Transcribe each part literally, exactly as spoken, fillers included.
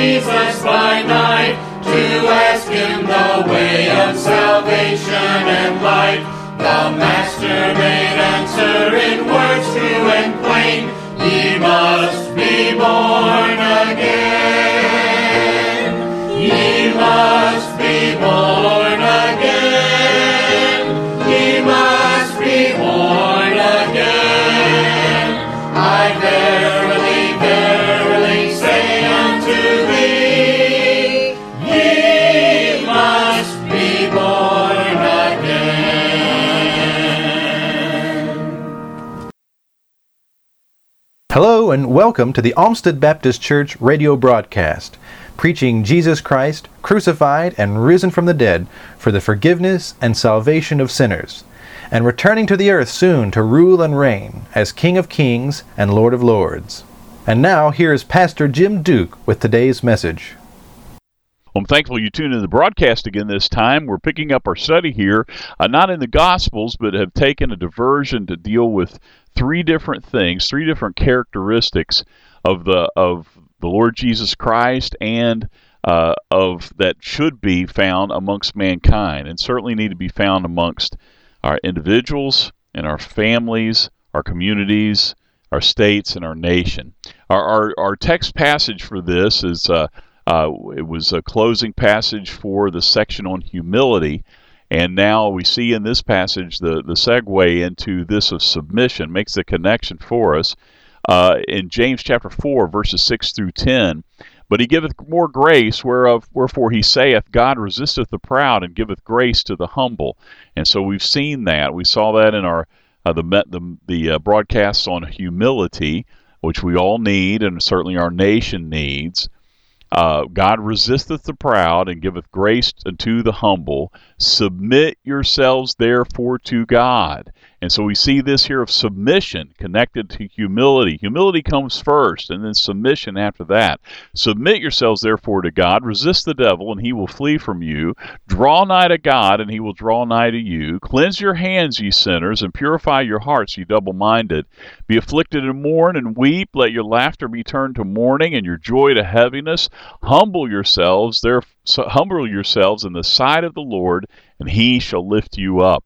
Jesus by night, to ask him the way of salvation and light. The Master made answer in words true and plain, ye must be born again. Ye must be born again. Ye must be born again. I verily, verily say unto thee, ye must be born again. Hello and welcome to the Olmsted Baptist Church radio broadcast, preaching Jesus Christ, crucified and risen from the dead for the forgiveness and salvation of sinners, and returning to the earth soon to rule and reign as King of Kings and Lord of Lords. And now, here is Pastor Jim Duke with today's message. I'm thankful you tuned in the broadcast again this time. We're picking up our study here, uh, not in the Gospels, but have taken a diversion to deal with three different things, three different characteristics of the of the Lord Jesus Christ and uh, of that should be found amongst mankind, and certainly need to be found amongst our individuals and our families, our communities, our states, and our nation. Our our, our text passage for this is uh, uh, it was a closing passage for the section on humility. And now we see in this passage the, the segue into this of submission, makes the connection for us uh, in James chapter four, verses six through ten. But he giveth more grace, whereof wherefore he saith, God resisteth the proud and giveth grace to the humble. And so we've seen that. We saw that in our uh, the the, the uh, broadcasts on humility, which we all need, and certainly our nation needs. Uh, God resisteth the proud and giveth grace unto the humble. Submit yourselves therefore to God. And so we see this here of submission connected to humility. Humility comes first, and then submission after that. Submit yourselves therefore to God. Resist the devil, and he will flee from you. Draw nigh to God, and he will draw nigh to you. Cleanse your hands, ye sinners, and purify your hearts, ye double-minded. Be afflicted and mourn and weep. Let your laughter be turned to mourning, and your joy to heaviness. Humble yourselves, there, humble yourselves in the sight of the Lord, and he shall lift you up.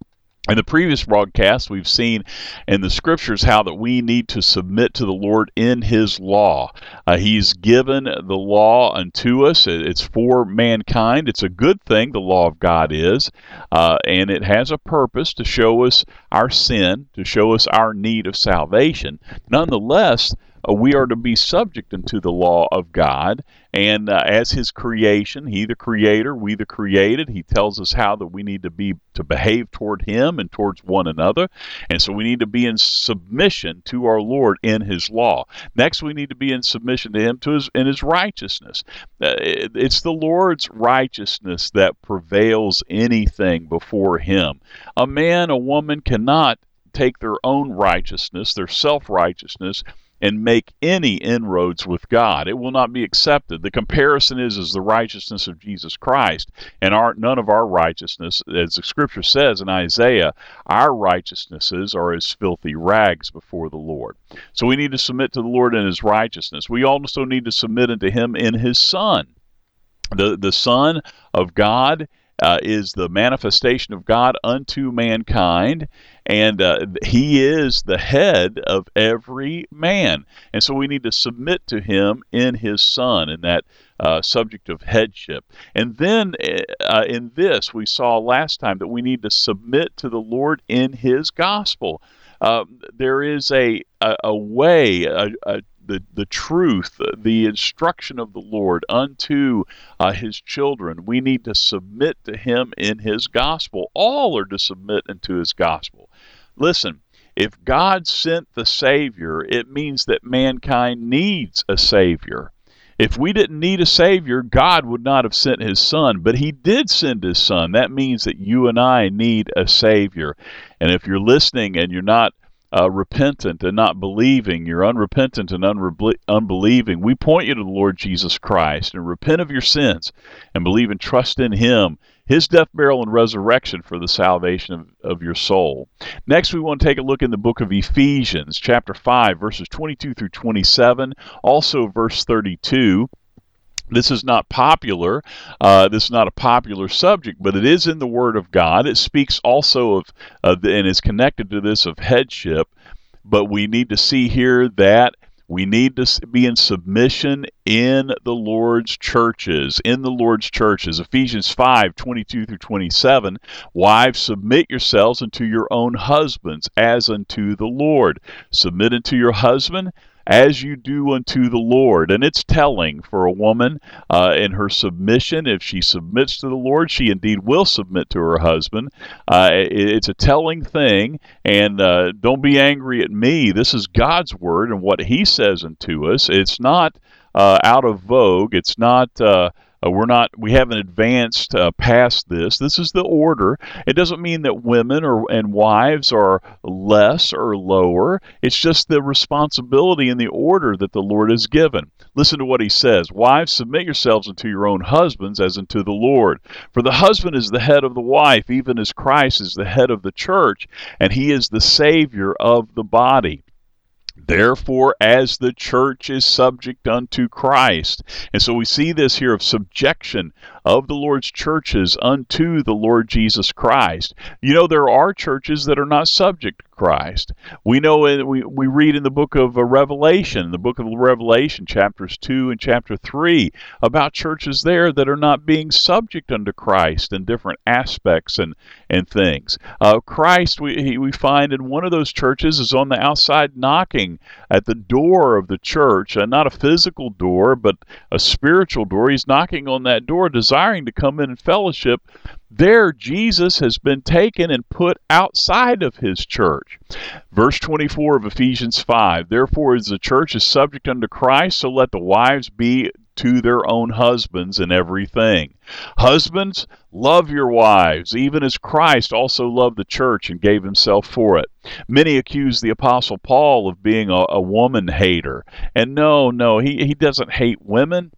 In the previous broadcast, we've seen in the scriptures how that we need to submit to the Lord in his law. Uh, he's given the law unto us. It's for mankind. It's a good thing, the law of God is, uh, and it has a purpose to show us our sin, to show us our need of salvation. Nonetheless, Uh, we are to be subject unto the law of God, and uh, as his creation, he the creator, we the created, he tells us how that we need to be to behave toward him and towards one another, and so we need to be in submission to our Lord in his law. Next, we need to be in submission to him to his, in his righteousness. Uh, it, it's the Lord's righteousness that prevails anything before him. A man, a woman cannot take their own righteousness, their self-righteousness, and make any inroads with God. It will not be accepted. The comparison is, is the righteousness of Jesus Christ, and our, none of our righteousness, as the scripture says in Isaiah, our righteousnesses are as filthy rags before the Lord. So we need to submit to the Lord in his righteousness. We also need to submit unto him in his Son. The, the Son of God Uh, is the manifestation of God unto mankind, and uh, he is the head of every man. And so we need to submit to him in his Son, in that uh, subject of headship. And then uh, in this, we saw last time that we need to submit to the Lord in his gospel. Uh, there is a, a, a way, a, a The, the truth, the instruction of the Lord unto uh, his children. We need to submit to him in his gospel. All are to submit into his gospel. Listen, if God sent the Savior, it means that mankind needs a Savior. If we didn't need a Savior, God would not have sent his Son, but he did send his Son. That means that you and I need a Savior. And if you're listening and you're not Uh, repentant and not believing, you're unrepentant and unre- unbelieving, we point you to the Lord Jesus Christ and repent of your sins and believe and trust in him, his death, burial, and resurrection for the salvation of, of your soul. Next, we want to take a look in the book of Ephesians, chapter five, verses twenty-two through twenty-seven, also verse thirty-two. This is not popular. Uh, this is not a popular subject, but it is in the Word of God. It speaks also of, uh, and is connected to this, of headship. But we need to see here that we need to be in submission in the Lord's churches, in the Lord's churches. Ephesians five, twenty-two through twenty-seven, wives, submit yourselves unto your own husbands as unto the Lord. Submit unto your husband as you do unto the Lord. And it's telling for a woman uh, in her submission. If she submits to the Lord, she indeed will submit to her husband. Uh, it, it's a telling thing, and uh, don't be angry at me. This is God's word and what he says unto us. It's not uh, out of vogue. It's not... Uh, Uh, we're not, we haven't advanced uh, past this. This is the order. It doesn't mean that women or and wives are less or lower. It's just the responsibility and the order that the Lord has given. Listen to what he says. Wives, submit yourselves unto your own husbands as unto the Lord. For the husband is the head of the wife, even as Christ is the head of the church, and he is the Savior of the body. Therefore, as the church is subject unto Christ. And so we see this here of subjection of the Lord's churches unto the Lord Jesus Christ. You know, there are churches that are not subject to Christ. We know, in, we, we read in the book of uh, Revelation, the book of Revelation, chapters two and chapter three, about churches there that are not being subject unto Christ in different aspects and, and things. Uh, Christ, we, he, we find in one of those churches, is on the outside knocking at the door of the church, uh, not a physical door, but a spiritual door. He's knocking on that door, desiring to come in and fellowship. There, Jesus has been taken and put outside of his church. Verse twenty-four of Ephesians five, therefore as the church is subject unto Christ, so let the wives be to their own husbands in everything. Husbands, love your wives, even as Christ also loved the church and gave himself for it. Many accuse the Apostle Paul of being a, a woman hater. And no, no, he, he doesn't hate women.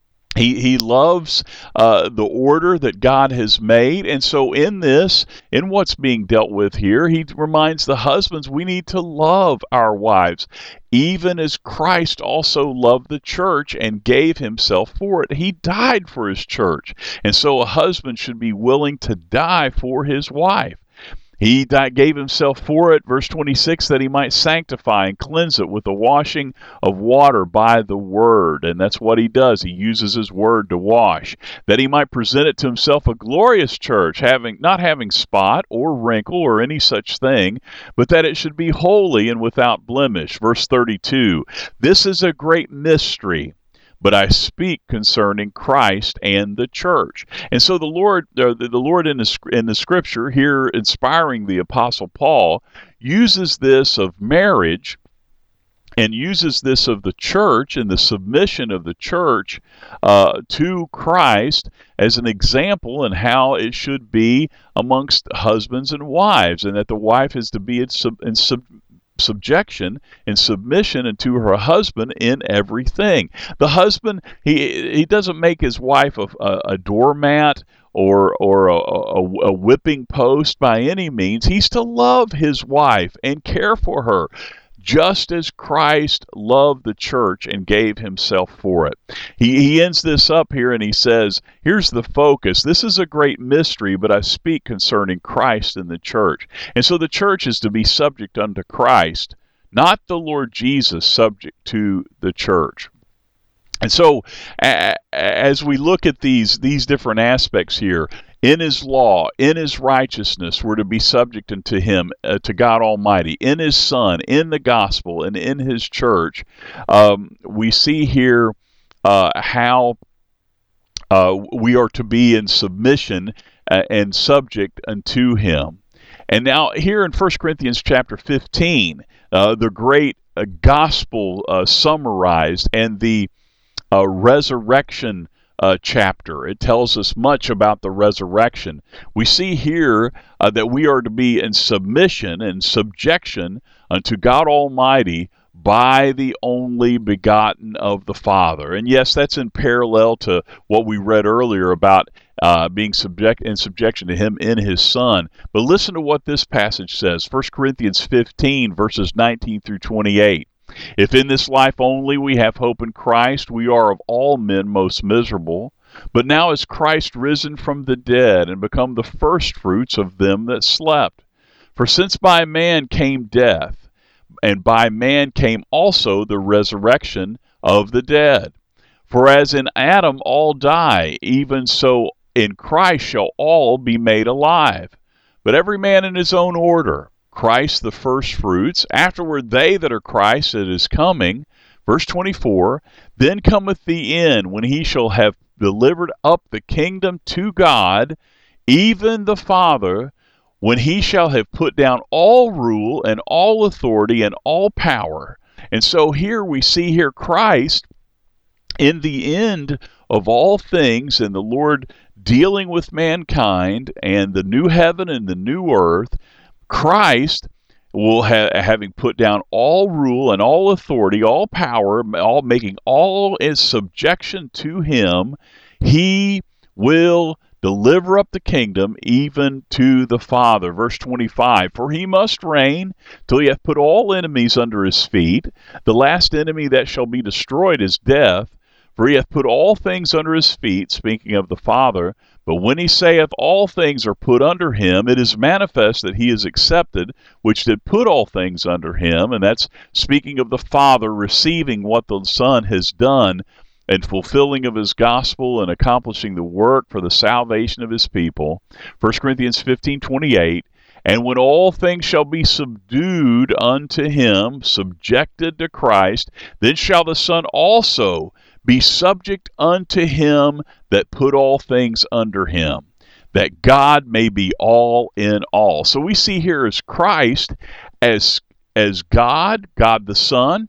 He he loves uh, the order that God has made. And so in this, in what's being dealt with here, he reminds the husbands we need to love our wives, even as Christ also loved the church and gave himself for it. He died for his church. And so a husband should be willing to die for his wife. He died, gave himself for it, verse twenty-six, that he might sanctify and cleanse it with the washing of water by the word. And that's what he does. He uses his word to wash, that he might present it to himself a glorious church, having not having spot or wrinkle or any such thing, but that it should be holy and without blemish. Verse thirty-two, this is a great mystery, but I speak concerning Christ and the church. And so the Lord, uh, the Lord in the, in the scripture here, inspiring the Apostle Paul, uses this of marriage and uses this of the church and the submission of the church uh, to Christ as an example in how it should be amongst husbands and wives, and that the wife is to be in, sub, in sub, subjection and submission unto her husband in everything. The husband, he he doesn't make his wife a, a, a doormat or or a, a, a whipping post by any means. He's to love his wife and care for her, just as Christ loved the church and gave himself for it. He, he ends this up here and he says, here's the focus. This is a great mystery, but I speak concerning Christ and the church. And so the church is to be subject unto Christ, not the Lord Jesus subject to the church. And so a, as we look at these, these different aspects here, in his law, in his righteousness, we're to be subject unto him, uh, to God Almighty. In his Son, in the gospel, and in his church, um, we see here uh, how uh, we are to be in submission uh, and subject unto him. And now here in First Corinthians chapter fifteen, uh, the great uh, gospel uh, summarized and the uh, resurrection Uh, chapter. It tells us much about the resurrection. We see here uh, that we are to be in submission and subjection unto God Almighty by the only begotten of the Father. And yes, that's in parallel to what we read earlier about uh, being subject in subjection to him in his Son. But listen to what this passage says, First Corinthians fifteen, verses nineteen through twenty-eight. If in this life only we have hope in Christ, we are of all men most miserable. But now is Christ risen from the dead and become the firstfruits of them that slept. For since by man came death, and by man came also the resurrection of the dead. For as in Adam all die, even so in Christ shall all be made alive. But every man in his own order, Christ the firstfruits, afterward they that are Christ at his coming. Verse twenty-four, then cometh the end, when he shall have delivered up the kingdom to God, even the Father, when he shall have put down all rule and all authority and all power. And so here we see here Christ in the end of all things, and the Lord dealing with mankind and the new heaven and the new earth. Christ will ha- having put down all rule and all authority, all power, all making all in subjection to him, he will deliver up the kingdom even to the Father. Verse twenty-five, for he must reign till he hath put all enemies under his feet. The last enemy that shall be destroyed is death, for he hath put all things under his feet, speaking of the Father. But when he saith all things are put under him, it is manifest that he is accepted, which did put all things under him. And that's speaking of the Father receiving what the Son has done and fulfilling of his gospel and accomplishing the work for the salvation of his people. First Corinthians fifteen twenty-eight, and when all things shall be subdued unto him, subjected to Christ, then shall the Son also be subject unto him that put all things under him, that God may be all in all. So we see here as Christ as, as God, God the Son,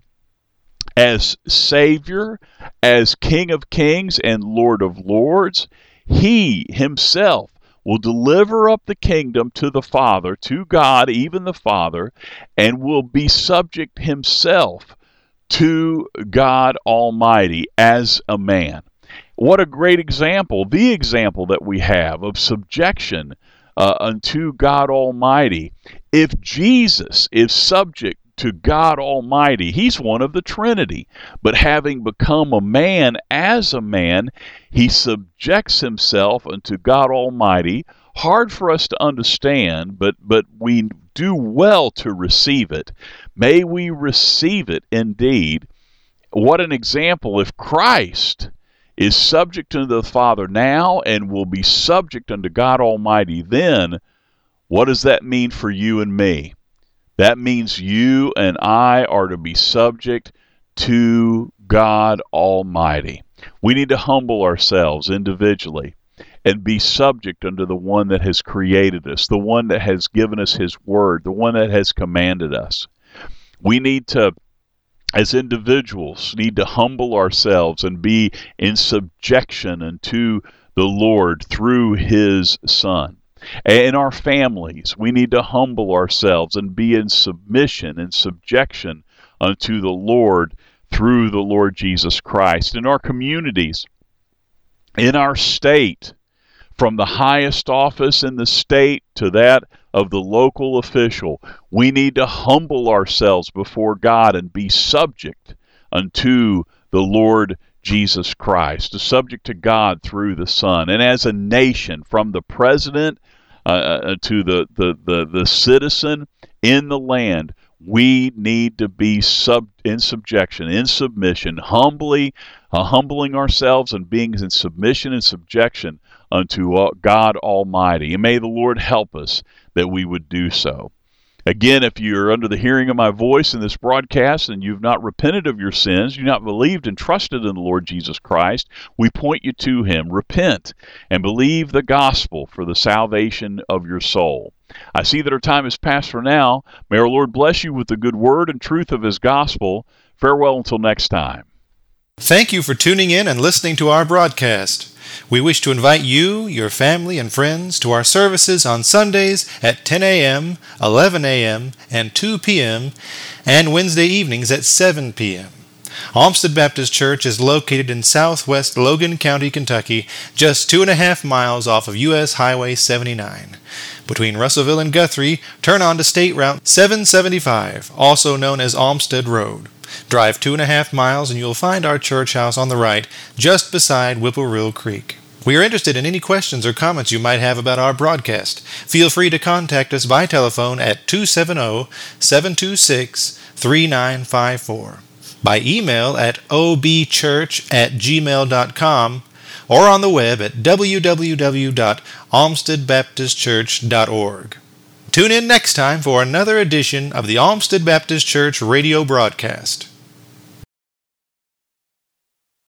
as Savior, as King of Kings and Lord of Lords. He himself will deliver up the kingdom to the Father, to God, even the Father, and will be subject himself to God Almighty as a man. What a great example, the example that we have of subjection uh, unto God Almighty. If Jesus is subject to God Almighty, he's one of the Trinity, but having become a man as a man, he subjects himself unto God Almighty. Hard for us to understand, but but we do well to receive it. May we receive it indeed. What an example. If Christ is subject unto the Father now and will be subject unto God Almighty then, what does that mean for you and me? That means you and I are to be subject to God Almighty. We need to humble ourselves individually and be subject unto the one that has created us, the one that has given us his word, the one that has commanded us. We need to, as individuals, need to humble ourselves and be in subjection unto the Lord through his Son. In our families, we need to humble ourselves and be in submission and subjection unto the Lord through the Lord Jesus Christ. In our communities, in our state, from the highest office in the state to that of the local official, we need to humble ourselves before God and be subject unto the Lord Jesus Christ, subject to God through the Son. And as a nation, from the president uh, to the, the, the, the citizen in the land, we need to be sub in subjection, in submission, humbly, uh, humbling ourselves and being in submission and subjection unto uh, God Almighty. And may the Lord help us that we would do so. Again, if you're under the hearing of my voice in this broadcast and you've not repented of your sins, you've not believed and trusted in the Lord Jesus Christ, we point you to him. Repent and believe the gospel for the salvation of your soul. I see that our time is past for now. May our Lord bless you with the good word and truth of his gospel. Farewell until next time. Thank you for tuning in and listening to our broadcast. We wish to invite you, your family, and friends to our services on Sundays at ten a.m., eleven a.m., and two p.m., and Wednesday evenings at seven p.m. Olmsted Baptist Church is located in southwest Logan County, Kentucky, just two and a half miles off of U S Highway seventy-nine. Between Russellville and Guthrie, turn on to State Route seven seventy-five, also known as Olmsted Road. Drive two and a half miles and you'll find our church house on the right, just beside Whippoorwill Creek. We are interested in any questions or comments you might have about our broadcast. Feel free to contact us by telephone at two seven zero, seven two six, three nine five four, by email at o b church at gmail dot com, or on the web at w w w dot olmsted baptist church dot org. Tune in next time for another edition of the Olmsted Baptist Church radio broadcast.